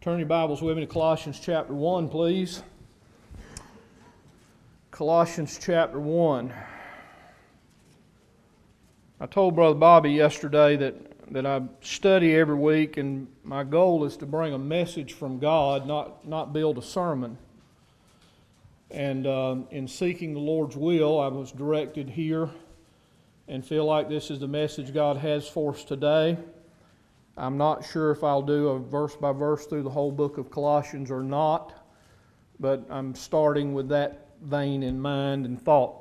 Turn your Bibles with me to Colossians chapter 1, please. Colossians chapter 1. I told Brother Bobby yesterday that I study every week, and my goal is to bring a message from God, not build a sermon. And in seeking the Lord's will, I was directed here and feel like this is the message God has for us today. I'm not sure if I'll do a verse by verse through the whole book of Colossians or not, but I'm starting with that vein in mind and thought.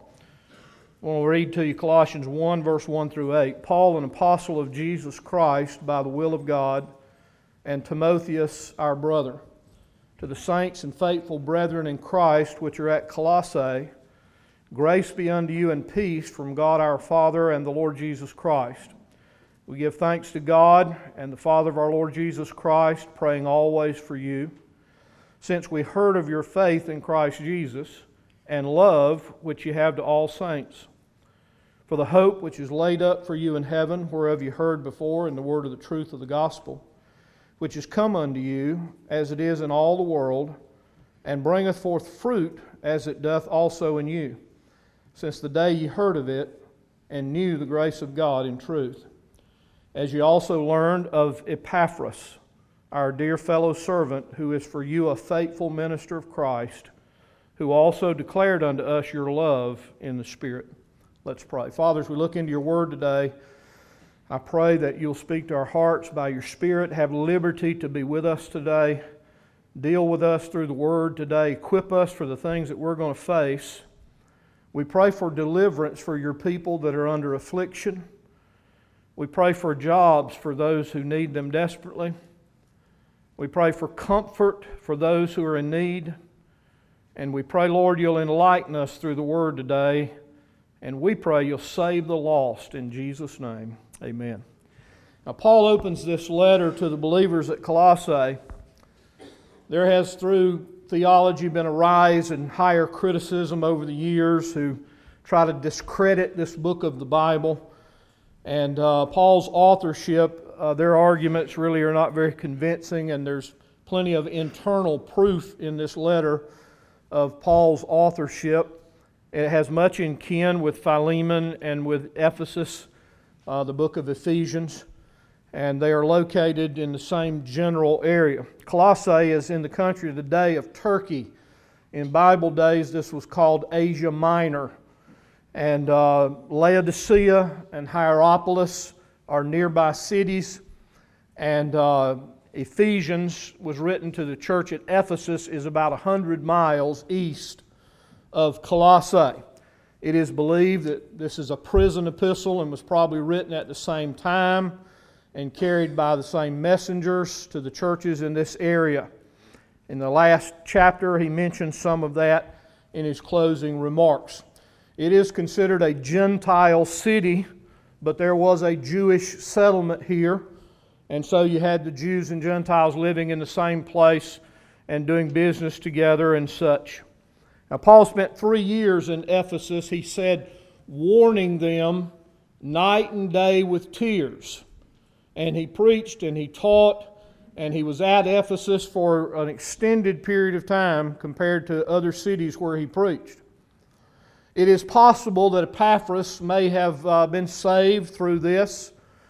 I want to read to you Colossians 1, verse 1 through 8. Paul, an apostle of Jesus Christ by the will of God, and Timotheus, our brother, to the saints and faithful brethren in Christ which are at Colossae, grace be unto you and peace from God our Father and the Lord Jesus Christ. We give thanks to God and the Father of our Lord Jesus Christ, praying always for you, since we heard of your faith in Christ Jesus and love which you have to all saints, for the hope which is laid up for you in heaven, whereof you heard before in the word of the truth of the gospel, which is come unto you, as it is in all the world, and bringeth forth fruit, as it doth also in you, since the day ye heard of it, and knew the grace of God in truth. As ye also learned of Epaphras, our dear fellow servant, who is for you a faithful minister of Christ, who also declared unto us your love in the Spirit. Let's pray. Father, as we look into your word today, I pray that you'll speak to our hearts by your Spirit, have liberty to be with us today, deal with us through the word today, equip us for the things that we're going to face. We pray for deliverance for your people that are under affliction. We pray for jobs for those who need them desperately. We pray for comfort for those who are in need. And we pray, Lord, you'll enlighten us through the word today. And we pray you'll save the lost in Jesus' name. Amen. Now, Paul opens this letter to the believers at Colossae. There has, through theology, been a rise in higher criticism over the years who try to discredit this book of the Bible. And Paul's authorship, their arguments really are not very convincing, and there's plenty of internal proof in this letter of Paul's authorship. It has much in kin with Philemon and with Ephesus, the book of Ephesians, and they are located in the same general area. Colossae is in the country today of Turkey. In Bible days, this was called Asia Minor. And Laodicea and Hierapolis are nearby cities. And Ephesians was written to the church at Ephesus, is about 100 miles east of Colossae. It is believed that this is a prison epistle and was probably written at the same time and carried by the same messengers to the churches in this area. In the last chapter, he mentions some of that in his closing remarks. It is considered a Gentile city, but there was a Jewish settlement here, and so you had the Jews and Gentiles living in the same place and doing business together and such. Now, Paul spent 3 years in Ephesus, he said, warning them night and day with tears. And he preached and he taught, and he was at Ephesus for an extended period of time compared to other cities where he preached. It is possible that Epaphras may have been saved through this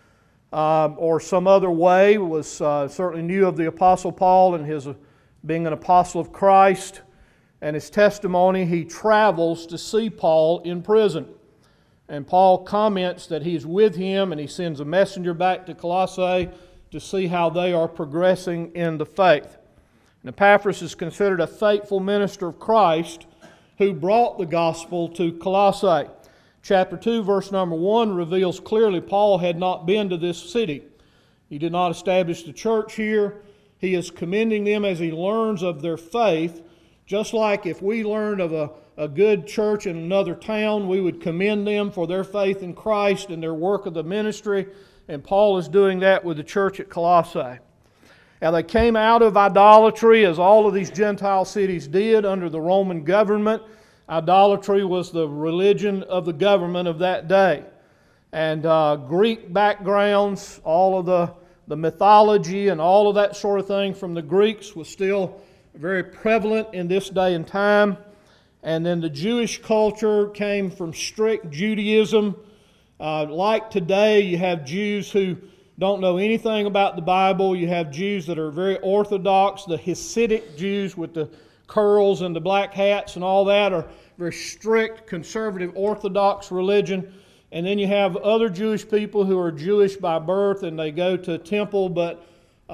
or some other way, was certainly knew of the Apostle Paul and his being an apostle of Christ and his testimony. He travels to see Paul in prison. And Paul comments that he's with him and he sends a messenger back to Colossae to see how they are progressing in the faith. And Epaphras is considered a faithful minister of Christ who brought the gospel to Colossae. Chapter 2, verse number 1 reveals clearly Paul had not been to this city. He did not establish the church here. He is commending them as he learns of their faith, just like if we learned of a good church in another town, we would commend them for their faith in Christ and their work of the ministry, and Paul is doing that with the church at Colossae. Now, they came out of idolatry, as all of these Gentile cities did under the Roman government. Idolatry was the religion of the government of that day. And Greek backgrounds, all of the the mythology and all of that sort of thing from the Greeks was still very prevalent in this day and time. And then the Jewish culture came from strict Judaism. Like today, you have Jews who don't know anything about the Bible. You have Jews that are very orthodox. The Hasidic Jews with the curls and the black hats and all that are very strict, conservative, orthodox religion. And then you have other Jewish people who are Jewish by birth and they go to temple, but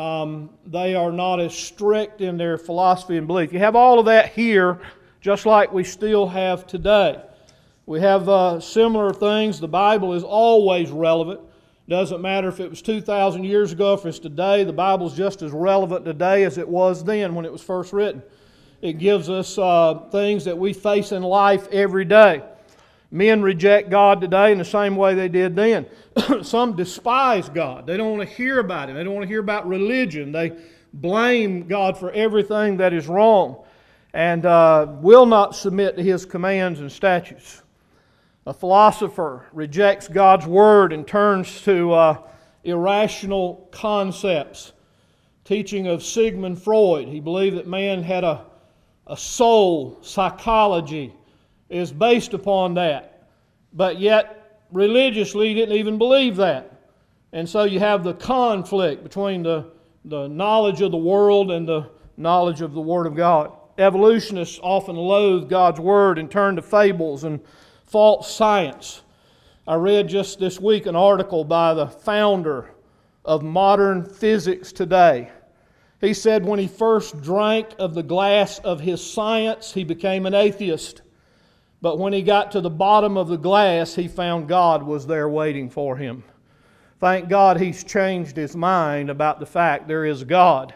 they are not as strict in their philosophy and belief. You have all of that here, just like we still have today. We have similar things. The Bible is always relevant. Doesn't matter if it was 2,000 years ago, if it's today, the Bible is just as relevant today as it was then when it was first written. It gives us things that we face in life every day. Men reject God today in the same way they did then. Some despise God. They don't want to hear about Him. They don't want to hear about religion. They blame God for everything that is wrong and will not submit to His commands and statutes. A philosopher rejects God's Word and turns to irrational concepts. Teaching of Sigmund Freud, he believed that man had a soul. Psychology is based upon that. But yet, religiously, he didn't even believe that. And so you have the conflict between the knowledge of the world and the knowledge of the Word of God. Evolutionists often loathe God's Word and turn to fables and false science. I read just this week an article by the founder of modern physics today. He said when he first drank of the glass of his science, he became an atheist. But when he got to the bottom of the glass, he found God was there waiting for him. Thank God he's changed his mind about the fact there is God.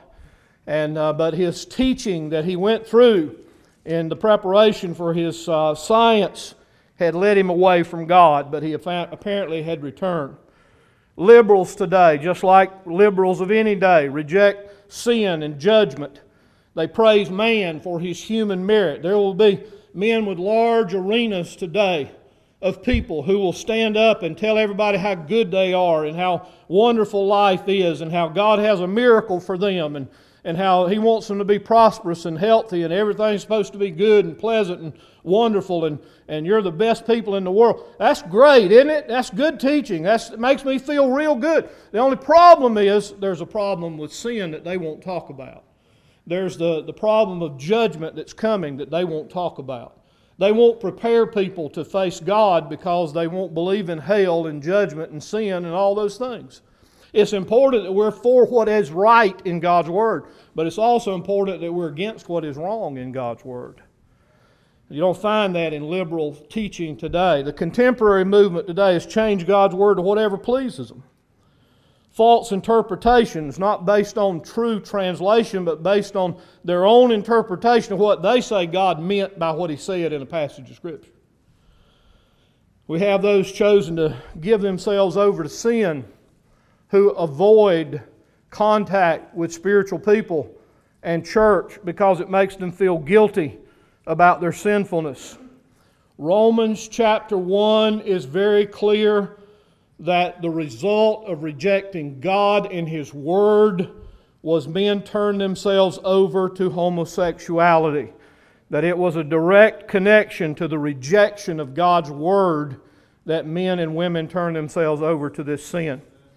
But his teaching that he went through in the preparation for his science had led him away from God, but he apparently had returned. Liberals today, just like liberals of any day, reject sin and judgment. They praise man for his human merit. There will be men with large arenas today of people who will stand up and tell everybody how good they are and how wonderful life is and how God has a miracle for them and how He wants them to be prosperous and healthy and everything's supposed to be good and pleasant and wonderful and you're the best people in the world. That's great, isn't it? That's good teaching. It makes me feel real good. The only problem is there's a problem with sin that they won't talk about. There's the problem of judgment that's coming that they won't talk about. They won't prepare people to face God because they won't believe in hell and judgment and sin and all those things. It's important that we're for what is right in God's Word, but it's also important that we're against what is wrong in God's Word. You don't find that in liberal teaching today. The contemporary movement today has changed God's Word to whatever pleases them. False interpretations, not based on true translation, but based on their own interpretation of what they say God meant by what He said in a passage of Scripture. We have those chosen to give themselves over to sin who avoid contact with spiritual people and church because it makes them feel guilty about their sinfulness. Romans chapter 1 is very clear that the result of rejecting God and His Word was men turned themselves over to homosexuality. That it was a direct connection to the rejection of God's Word that men and women turned themselves over to this sin.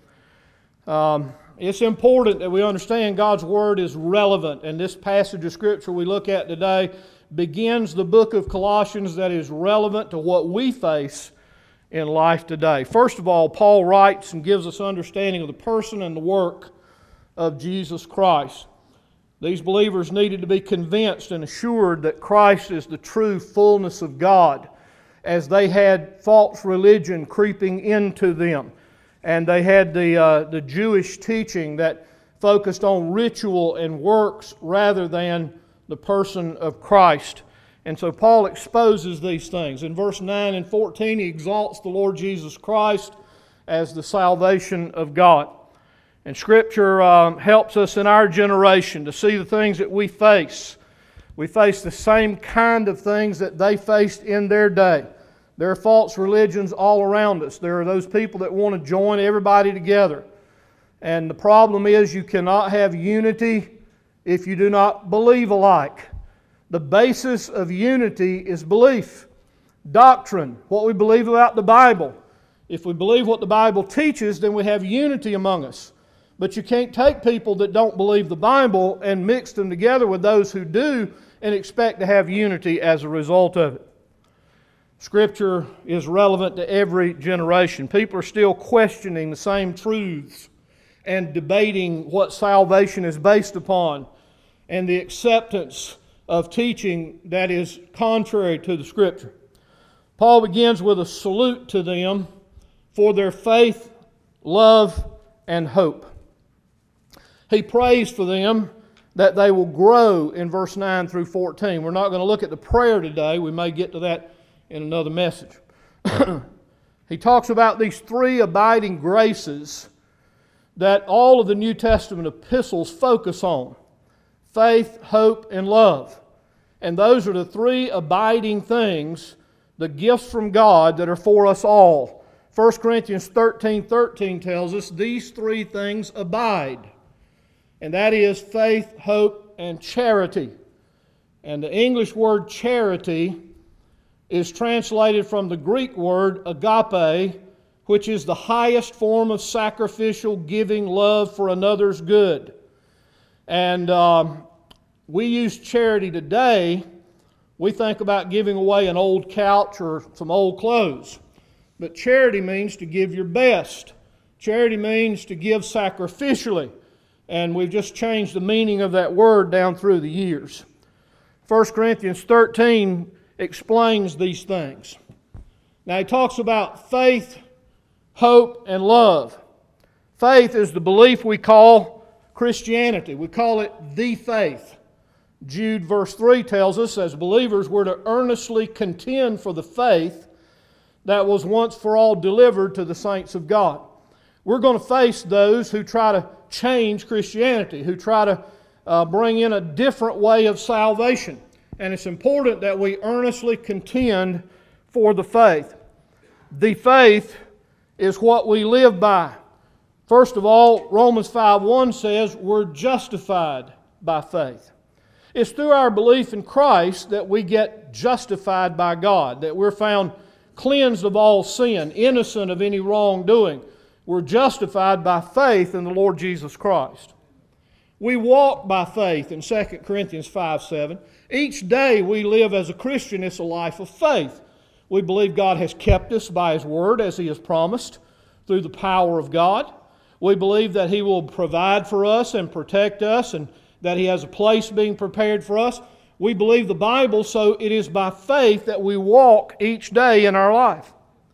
It's important that we understand God's Word is relevant, and this passage of Scripture we look at today begins the book of Colossians that is relevant to what we face in life today. First of all, Paul writes and gives us understanding of the person and the work of Jesus Christ. These believers needed to be convinced and assured that Christ is the true fullness of God, as they had false religion creeping into them. And they had the Jewish teaching that focused on ritual and works rather than the person of Christ. And so Paul exposes these things. In verse 9 and 14, he exalts the Lord Jesus Christ as the salvation of God. And Scripture helps us in our generation to see the things that we face. We face the same kind of things that they faced in their day. There are false religions all around us. There are those people that want to join everybody together. And the problem is you cannot have unity if you do not believe alike. The basis of unity is belief, doctrine, what we believe about the Bible. If we believe what the Bible teaches, then we have unity among us. But you can't take people that don't believe the Bible and mix them together with those who do and expect to have unity as a result of it. Scripture is relevant to every generation. People are still questioning the same truths and debating what salvation is based upon and the acceptance of teaching that is contrary to the Scripture. Paul begins with a salute to them for their faith, love, and hope. He prays for them that they will grow in verse 9 through 14. We're not going to look at the prayer today. We may get to that in another message. He talks about these three abiding graces that all of the New Testament epistles focus on: faith, hope, and love. And those are the three abiding things, the gifts from God that are for us all. 1 Corinthians 13:13 tells us these three things abide. And that is faith, hope, and charity. And the English word charity is translated from the Greek word agape, which is the highest form of sacrificial giving love for another's good. And we use charity today. We think about giving away an old couch or some old clothes. But charity means to give your best. Charity means to give sacrificially. And we've just changed the meaning of that word down through the years. 1 Corinthians 13 explains these things. Now he talks about faith, hope, and love. Faith is the belief we call Christianity. We call it the faith. Jude verse 3 tells us, as believers, we're to earnestly contend for the faith that was once for all delivered to the saints of God. We're going to face those who try to change Christianity, who try to bring in a different way of salvation. And it's important that we earnestly contend for the faith. The faith is what we live by. First of all, Romans 5:1 says we're justified by faith. It's through our belief in Christ that we get justified by God, that we're found cleansed of all sin, innocent of any wrongdoing. We're justified by faith in the Lord Jesus Christ. We walk by faith in 2 Corinthians 5:7. Each day we live as a Christian, it's a life of faith. We believe God has kept us by His Word as He has promised through the power of God. We believe that He will provide for us and protect us and that He has a place being prepared for us. We believe the Bible, so it is by faith that we walk each day in our life.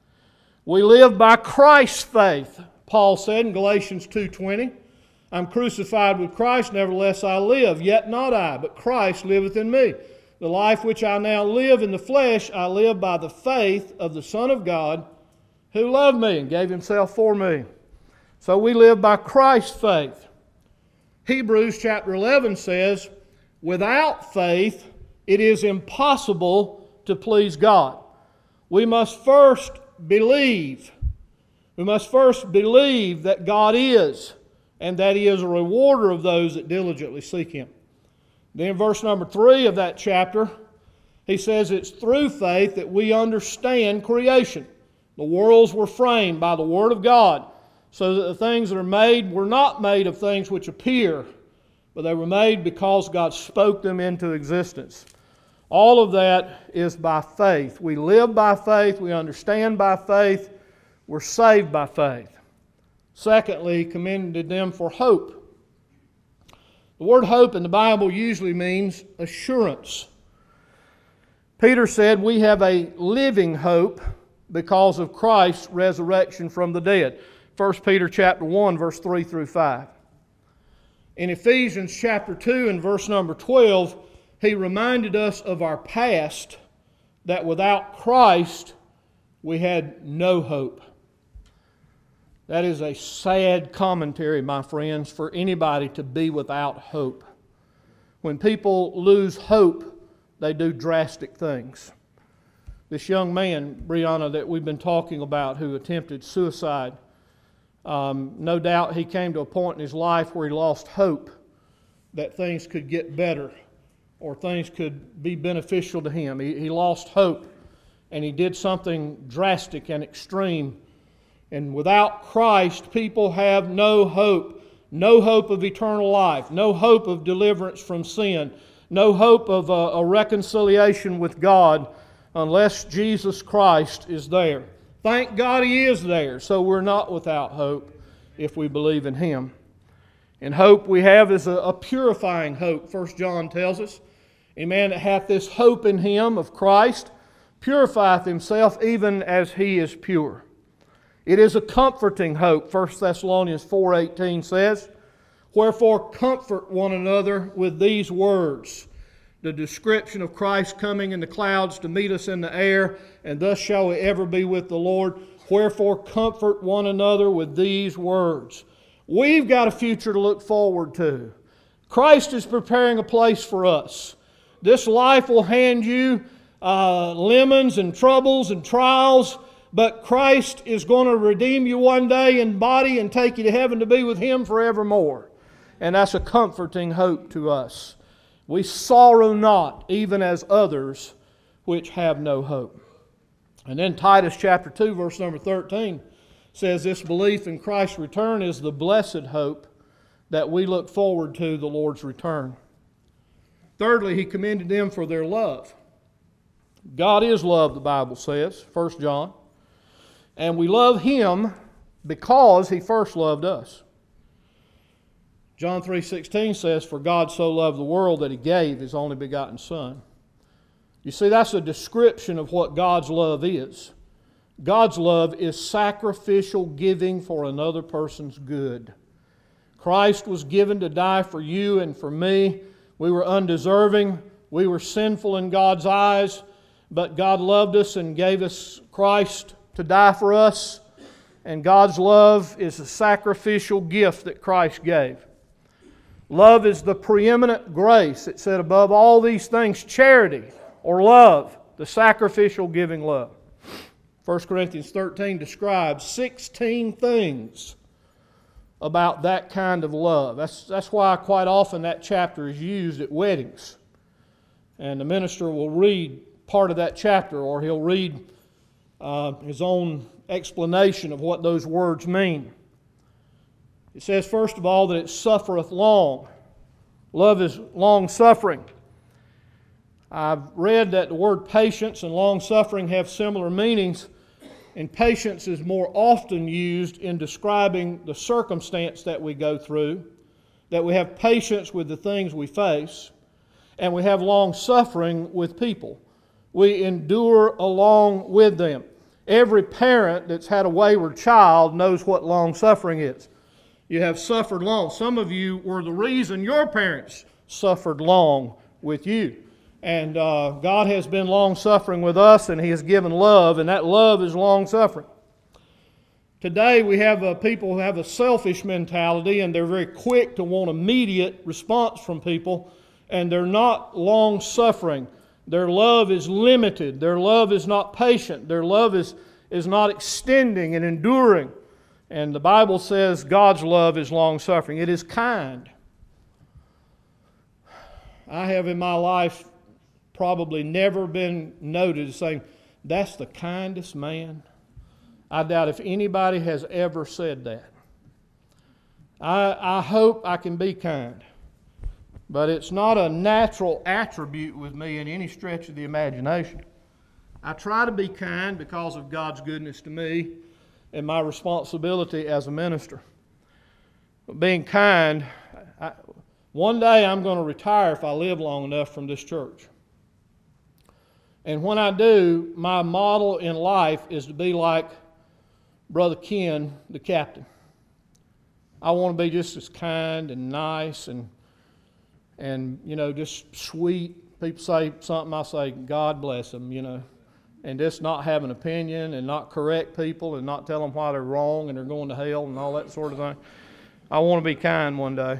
We live by Christ's faith. Paul said in Galatians 2:20, I'm crucified with Christ, nevertheless I live, yet not I, but Christ liveth in me. The life which I now live in the flesh, I live by the faith of the Son of God, who loved me and gave Himself for me. So we live by Christ's faith. Hebrews chapter 11 says, without faith it is impossible to please God. We must first believe. We must first believe that God is, and that He is a rewarder of those that diligently seek Him. Then in verse number 3 of that chapter, he says it's through faith that we understand creation. The worlds were framed by the Word of God, so that the things that are made were not made of things which appear, but they were made because God spoke them into existence. All of that is by faith. We live by faith, we understand by faith, we're saved by faith. Secondly, He commended them for hope. The word hope in the Bible usually means assurance. Peter said we have a living hope because of Christ's resurrection from the dead. 1 Peter chapter 1, verse 3 through 5. In Ephesians chapter 2 and verse number 12, he reminded us of our past, that without Christ we had no hope. That is a sad commentary, my friends, for anybody to be without hope. When people lose hope, they do drastic things. This young man, Brianna, that we've been talking about, who attempted suicide, No doubt he came to a point in his life where he lost hope that things could get better or things could be beneficial to him. He lost hope, and he did something drastic and extreme. And without Christ, people have no hope of eternal life, no hope of deliverance from sin, no hope of a reconciliation with God unless Jesus Christ is there. Thank God He is there, so we're not without hope if we believe in Him. And hope we have is a purifying hope. 1 John tells us, a man that hath this hope in him of Christ purifieth himself even as he is pure. It is a comforting hope. 1 Thessalonians 4:18 says, wherefore comfort one another with these words. The description of Christ coming in the clouds to meet us in the air, and thus shall we ever be with the Lord. Wherefore comfort one another with these words. We've got a future to look forward to. Christ is preparing a place for us. This life will hand you lemons and troubles and trials, but Christ is going to redeem you one day in body and take you to heaven to be with Him forevermore. And that's a comforting hope to us. We sorrow not, even as others which have no hope. And then Titus chapter 2, verse number 13 says this belief in Christ's return is the blessed hope that we look forward to the Lord's return. Thirdly, he commended them for their love. God is love, the Bible says, 1 John. And we love Him because He first loved us. John 3:16 says, for God so loved the world that He gave His only begotten Son. You see, that's a description of what God's love is. God's love is sacrificial giving for another person's good. Christ was given to die for you and for me. We were undeserving. We were sinful in God's eyes. But God loved us and gave us Christ to die for us. And God's love is a sacrificial gift that Christ gave. Love is the preeminent grace. It said above all these things, charity or love, the sacrificial giving love. 1 Corinthians 13 describes 16 things about that kind of love. That's why quite often that chapter is used at weddings. And the minister will read part of that chapter, or he'll read his own explanation of what those words mean. It says, first of all, that it suffereth long. Love is long-suffering. I've read that the word patience and long-suffering have similar meanings, and patience is more often used in describing the circumstance that we go through, that we have patience with the things we face, and we have long-suffering with people. We endure along with them. Every parent that's had a wayward child knows what long-suffering is. You have suffered long. Some of you were the reason your parents suffered long with you. And God has been long-suffering with us, and He has given love, and that love is long-suffering. Today we have people who have a selfish mentality, and they're very quick to want immediate response from people, and they're not long-suffering. Their love is limited. Their love is not patient. Their love is not extending and enduring. And the Bible says God's love is long-suffering. It is kind. I have in my life probably never been noted as saying, that's the kindest man. I doubt if anybody has ever said that. I hope I can be kind. But it's not a natural attribute with me in any stretch of the imagination. I try to be kind because of God's goodness to me and my responsibility as a minister. But being kind, one day I'm going to retire if I live long enough from this church. And when I do, my model in life is to be like Brother Ken, the captain. I want to be just as kind and nice and just sweet. People say something, I say, God bless them, and just not have an opinion and not correct people and not tell them why they're wrong and they're going to hell and all that sort of thing. I want to be kind one day.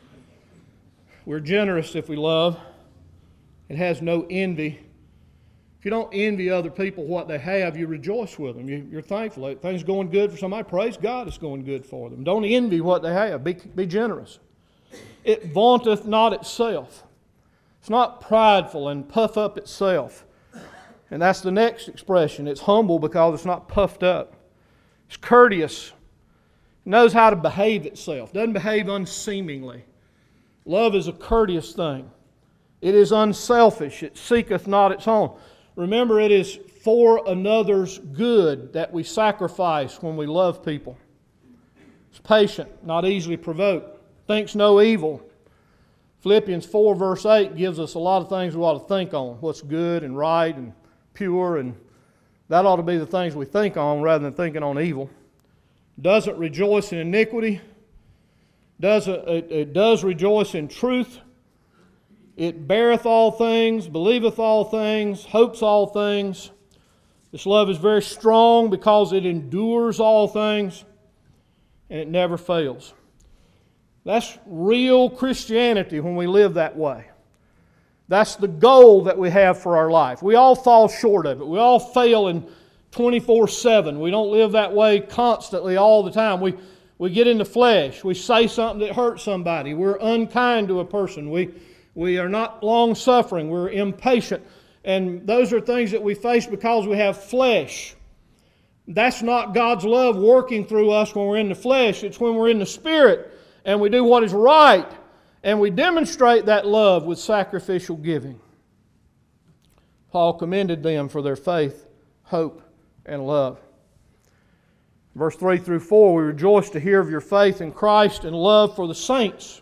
We're generous if we love. It has no envy. If you don't envy other people what they have, you rejoice with them. You're thankful. If things going good for somebody, praise God it's going good for them. Don't envy what they have. Be generous. It vaunteth not itself. It's not prideful and puff up itself. And that's the next expression. It's humble because it's not puffed up. It's courteous. It knows how to behave itself. Doesn't behave unseemingly. Love is a courteous thing. It is unselfish. It seeketh not its own. Remember, it is for another's good that we sacrifice when we love people. It's patient, not easily provoked. Thinks no evil. Philippians 4 verse 8 gives us a lot of things we ought to think on. What's good and right and pure, and that ought to be the things we think on rather than thinking on evil. Doesn't rejoice in iniquity. It does rejoice in truth. It beareth all things, believeth all things, hopes all things. This love is very strong because it endures all things, and it never fails. That's real Christianity when we live that way. That's the goal that we have for our life. We all fall short of it. We all fail in 24/7. We don't live that way constantly all the time. We get in the flesh. We say something that hurts somebody. We're unkind to a person. We are not long-suffering. We're impatient. And those are things that we face because we have flesh. That's not God's love working through us when we're in the flesh. It's when we're in the Spirit and we do what is right. And we demonstrate that love with sacrificial giving. Paul commended them for their faith, hope, and love. Verse 3 through 4, we rejoice to hear of your faith in Christ and love for the saints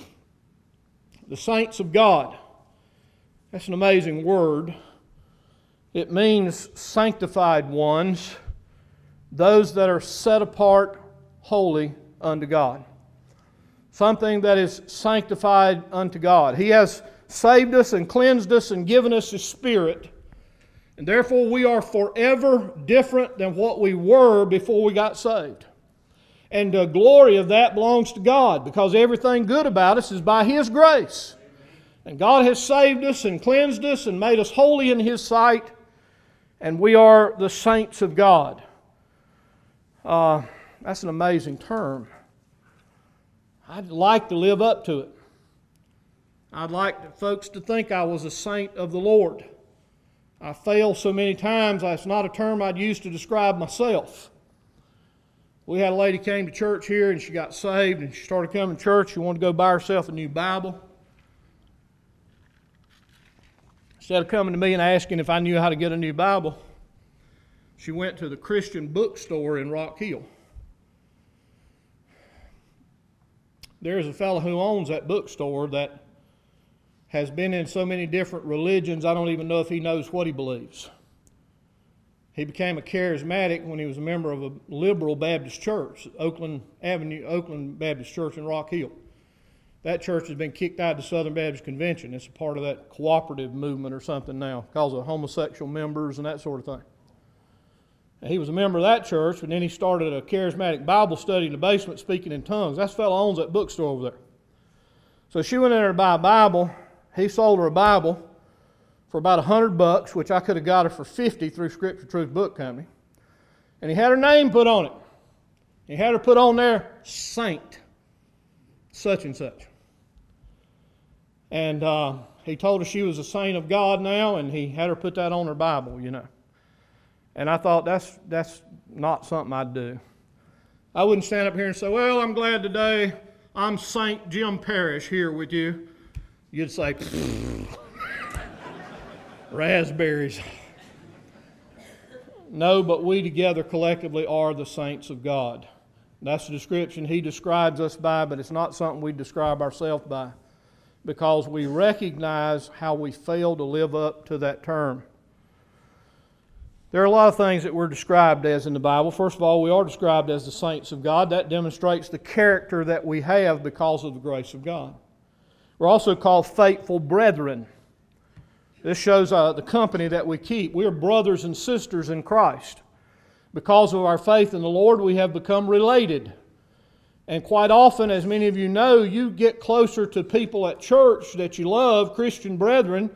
of God. That's an amazing word. It means sanctified ones, those that are set apart holy unto God. Something that is sanctified unto God. He has saved us and cleansed us and given us His Spirit. And therefore we are forever different than what we were before we got saved. And the glory of that belongs to God because everything good about us is by His grace. And God has saved us and cleansed us and made us holy in His sight. And we are the saints of God. That's an amazing term. I'd like to live up to it. I'd like folks to think I was a saint of the Lord. I fail so many times, it's not a term I'd use to describe myself. We had a lady came to church here and she got saved and she started coming to church. She wanted to go buy herself a new Bible. Instead of coming to me and asking if I knew how to get a new Bible, she went to the Christian bookstore in Rock Hill. There's a fellow who owns that bookstore that has been in so many different religions, I don't even know if he knows what he believes. He became a charismatic when he was a member of a liberal Baptist church, Oakland Baptist Church in Rock Hill. That church has been kicked out of the Southern Baptist Convention. It's a part of that cooperative movement or something now because of homosexual members and that sort of thing. And he was a member of that church, and then he started a charismatic Bible study in the basement speaking in tongues. That fellow owns that bookstore over there. So she went in there to buy a Bible. He sold her a Bible for about $100, which I could have got her for $50 through Scripture Truth Book Company. And he had her name put on it. He had her put on there, Saint, such and such. And he told her she was a saint of God now, and he had her put that on her Bible, you know. And I thought, that's not something I'd do. I wouldn't stand up here and say, well, I'm glad today I'm Saint Jim Parrish here with you. You'd say, raspberries. No, but we together collectively are the saints of God. That's the description He describes us by, but it's not something we describe ourselves by because we recognize how we fail to live up to that term. There are a lot of things that we're described as in the Bible. First of all, we are described as the saints of God. That demonstrates the character that we have because of the grace of God. We're also called faithful brethren. This shows the company that we keep. We are brothers and sisters in Christ. Because of our faith in the Lord, we have become related. And quite often, as many of you know, you get closer to people at church that you love, Christian brethren,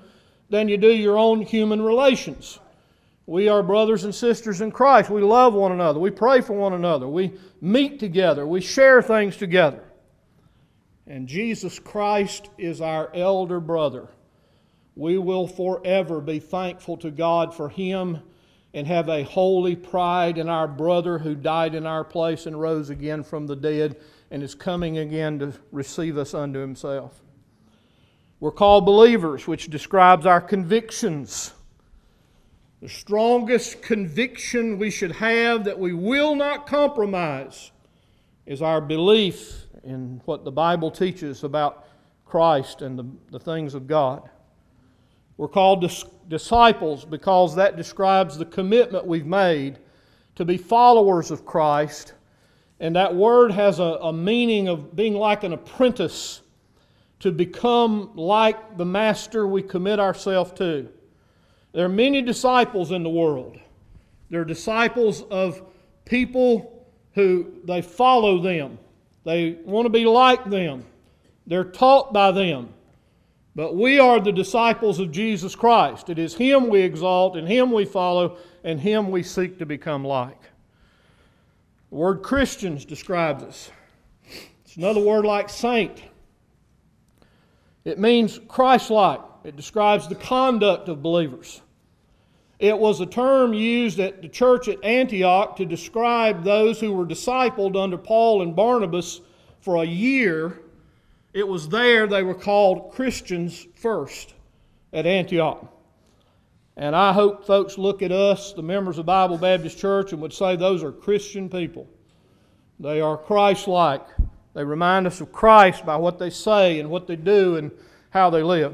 than you do your own human relations. We are brothers and sisters in Christ. We love one another. We pray for one another. We meet together. We share things together. And Jesus Christ is our elder brother. We will forever be thankful to God for Him and have a holy pride in our brother who died in our place and rose again from the dead and is coming again to receive us unto Himself. We're called believers, which describes our convictions. The strongest conviction we should have that we will not compromise is our belief in what the Bible teaches about Christ and the things of God. We're called disciples because that describes the commitment we've made to be followers of Christ. And that word has a meaning of being like an apprentice, to become like the master we commit ourselves to. There are many disciples in the world. There are disciples of people who they follow them. They want to be like them. They're taught by them. But we are the disciples of Jesus Christ. It is Him we exalt, and Him we follow, and Him we seek to become like. The word Christians describes us. It's another word like saint. It means Christ-like. It describes the conduct of believers. It was a term used at the church at Antioch to describe those who were discipled under Paul and Barnabas for a year. It was there they were called Christians first at Antioch. And I hope folks look at us, the members of Bible Baptist Church, and would say those are Christian people. They are Christ-like. They remind us of Christ by what they say and what they do and how they live.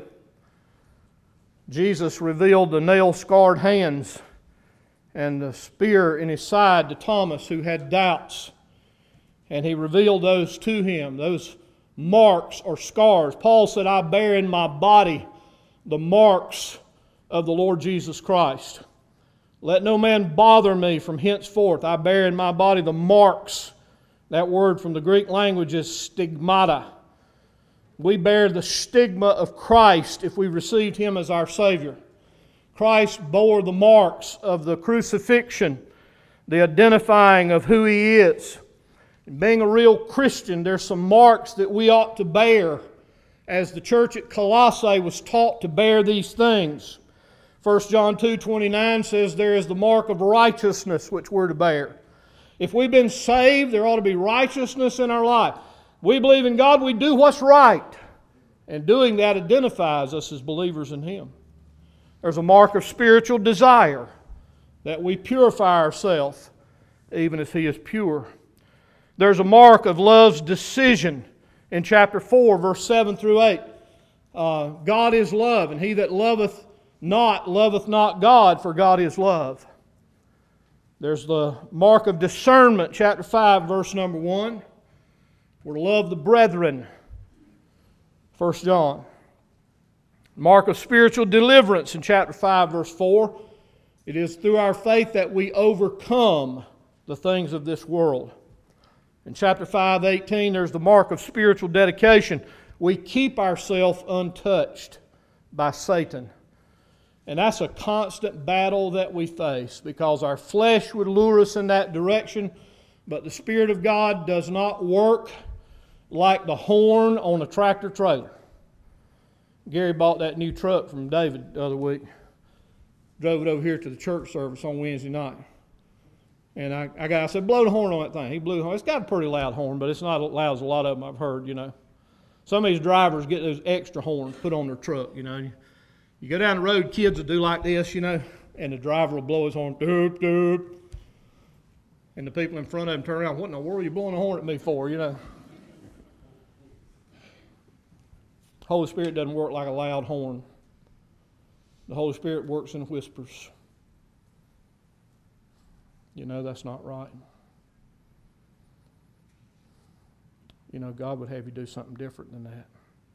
Jesus revealed the nail-scarred hands and the spear in His side to Thomas, who had doubts. And He revealed those to him, those marks or scars. Paul said, I bear in my body the marks of the Lord Jesus Christ. Let no man bother me from henceforth. I bear in my body the marks. That word from the Greek language is stigmata. We bear the stigma of Christ if we received Him as our Savior. Christ bore the marks of the crucifixion, the identifying of who He is. Being a real Christian, there's some marks that we ought to bear, as the church at Colossae was taught to bear these things. 1 John 2:29 says there is the mark of righteousness which we're to bear. If we've been saved, there ought to be righteousness in our life. We believe in God, we do what's right. And doing that identifies us as believers in Him. There's a mark of spiritual desire, that we purify ourselves even as He is pure. There's a mark of love's decision in chapter 4, verse 7 through 8. God is love, and he that loveth not God, for God is love. There's the mark of discernment, chapter 5, verse number 1. We're to love the brethren, 1 John. Mark of spiritual deliverance in chapter 5, verse 4. It is through our faith that we overcome the things of this world. In chapter 5:18, there's the mark of spiritual dedication. We keep ourselves untouched by Satan. And that's a constant battle that we face, because our flesh would lure us in that direction, but the Spirit of God does not work like the horn on a tractor trailer. Gary bought that new truck from David the other week. Drove it over here to the church service on Wednesday night. And I said, blow the horn on that thing. He blew the horn. It's got a pretty loud horn, but it's not as loud as a lot of them I've heard, you know. Some of these drivers get those extra horns put on their truck, you know. You go down the road, kids will do like this, you know, and the driver will blow his horn, doop, doop. And the people in front of him turn around, what in the world are you blowing a horn at me for, you know? The Holy Spirit doesn't work like a loud horn. The Holy Spirit works in whispers. You know, that's not right. You know, God would have you do something different than that.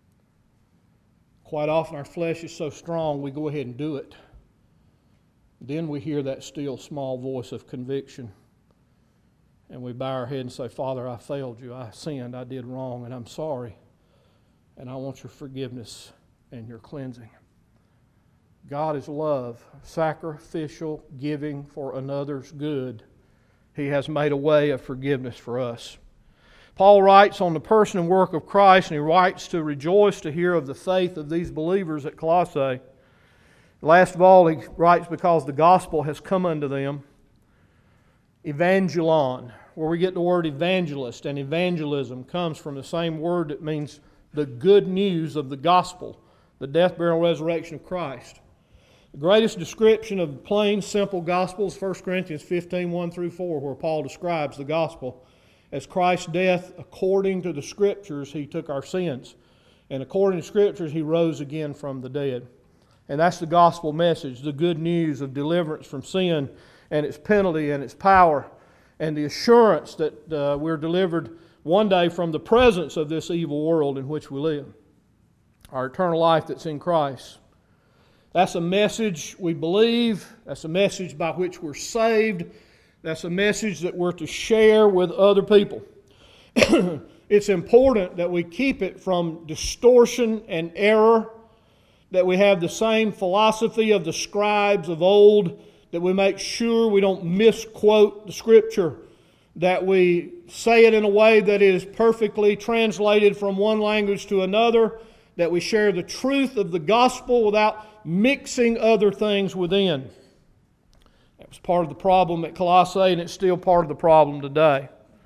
Quite often our flesh is so strong, we go ahead and do it. Then we hear that still small voice of conviction. And we bow our head and say, Father, I failed you. I sinned. I did wrong, and I'm sorry. And I want your forgiveness and your cleansing. God is love, sacrificial giving for another's good. He has made a way of forgiveness for us. Paul writes on the person and work of Christ, and he writes to rejoice to hear of the faith of these believers at Colossae. Last of all, he writes because the gospel has come unto them. Evangelon, where we get the word evangelist and evangelism, comes from the same word that means the good news of the gospel, the death, burial, resurrection of Christ. The greatest description of the plain, simple gospel is 1 Corinthians 15, 1 through 4, where Paul describes the gospel as Christ's death. According to the Scriptures, He took our sins. And according to Scriptures, He rose again from the dead. And that's the gospel message, the good news of deliverance from sin and its penalty and its power, and the assurance that we're delivered one day from the presence of this evil world in which we live. Our eternal life that's in Christ. That's a message we believe. That's a message by which we're saved. That's a message that we're to share with other people. It's important that we keep it from distortion and error, that we have the same philosophy of the scribes of old, that we make sure we don't misquote the Scripture, that we say it in a way that is perfectly translated from one language to another, that we share the truth of the gospel without mixing other things within. That was part of the problem at Colossae, and it's still part of the problem today.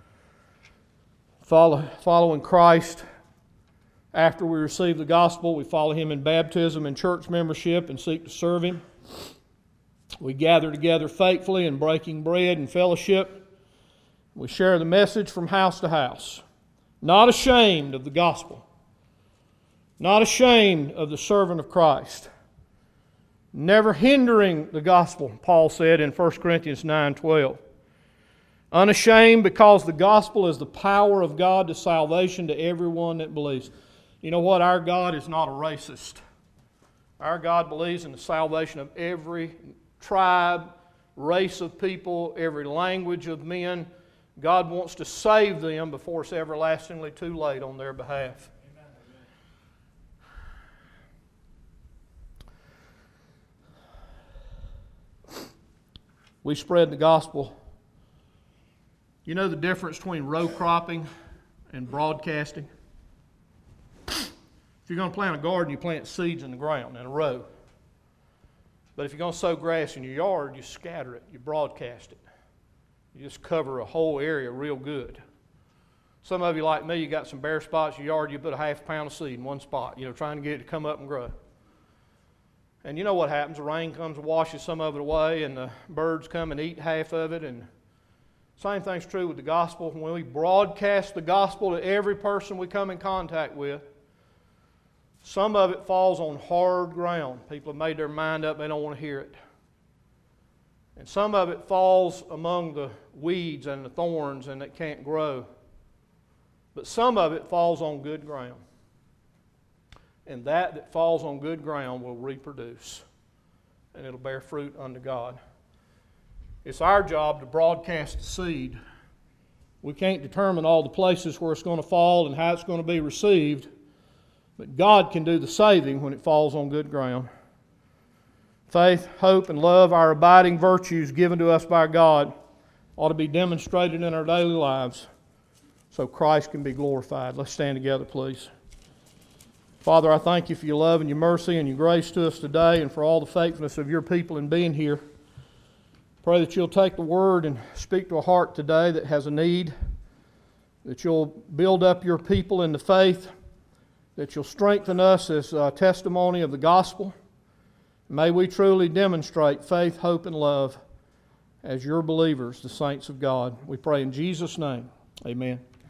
Following Christ, after we receive the gospel, we follow Him in baptism and church membership and seek to serve Him. We gather together faithfully in breaking bread and fellowship. We share the message from house to house, not ashamed of the gospel, not ashamed of the servant of Christ, never hindering the gospel, Paul said in 1 Corinthians 9:12. Unashamed because the gospel is the power of God to salvation to everyone that believes. You know what? Our God is not a racist. Our God believes in the salvation of every tribe, race of people, every language of men. God wants to save them before it's everlastingly too late on their behalf. We spread the gospel. You know the difference between row cropping and broadcasting? If you're going to plant a garden, you plant seeds in the ground in a row. But if you're going to sow grass in your yard, you scatter it, you broadcast it. You just cover a whole area real good. Some of you, like me, you got some bare spots in your yard, you put a half pound of seed in one spot, trying to get it to come up and grow. And you know what happens? The rain comes and washes some of it away, and the birds come and eat half of it. And same thing's true with the gospel. When we broadcast the gospel to every person we come in contact with, some of it falls on hard ground. People have made their mind up, they don't want to hear it. And some of it falls among the weeds and the thorns and it can't grow. But some of it falls on good ground. And that falls on good ground will reproduce. And it'll bear fruit unto God. It's our job to broadcast the seed. We can't determine all the places where it's going to fall and how it's going to be received. But God can do the saving when it falls on good ground. Faith, hope, and love, our abiding virtues given to us by God, ought to be demonstrated in our daily lives so Christ can be glorified. Let's stand together, please. Father, I thank You for Your love and Your mercy and Your grace to us today and for all the faithfulness of Your people in being here. Pray that You'll take the Word and speak to a heart today that has a need, that You'll build up Your people in the faith, that You'll strengthen us as a testimony of the gospel. May we truly demonstrate faith, hope, and love as Your believers, the saints of God. We pray in Jesus' name. Amen.